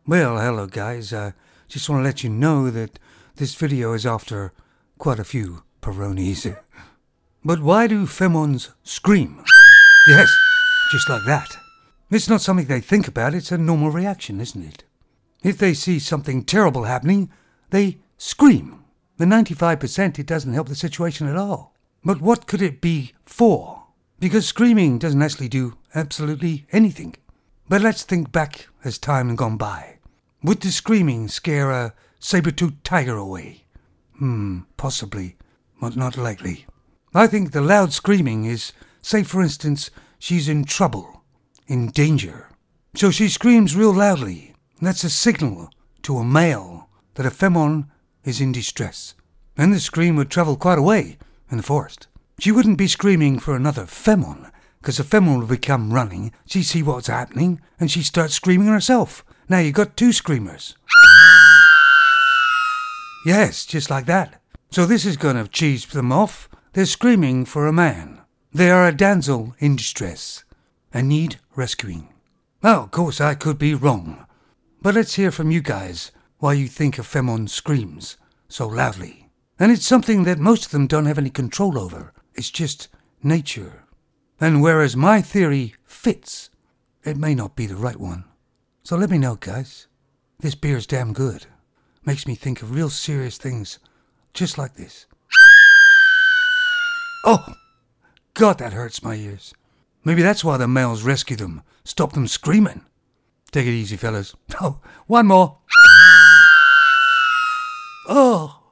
Well, hello guys. Just want to let you know that this video is after quite a few Peronis. But why do femons scream? Yes, just like that. It's not something they think about, it's a normal reaction, isn't it? If they see something terrible happening, they scream. The 95% it doesn't help the situation at all. But what could it be for? Because screaming doesn't actually do absolutely anything. But let's think back as time has gone by. Would the screaming scare a saber-toothed tiger away? Possibly, but not likely. I think the loud screaming is, say for instance, she's in trouble, in danger. So she screams real loudly. That's a signal to a male that a femon is in distress. And the scream would travel quite a way in the forest. She wouldn't be screaming for another femon, because the femon would become running, she'd see what's happening, and she'd start screaming herself. Now you got two screamers. Yes, just like that. So this is going to cheese them off. They're screaming for a man. They are a damsel in distress and need rescuing. Oh, of course, I could be wrong. But let's hear from you guys why you think a femon screams so loudly. And it's something that most of them don't have any control over. It's just nature. And whereas my theory fits, it may not be the right one. So let me know, guys. This beer's damn good. Makes me think of real serious things, just like this. Oh, God, that hurts my ears. Maybe that's why the males rescue them, stop them screaming. Take it easy, fellas. Oh, one more. Oh.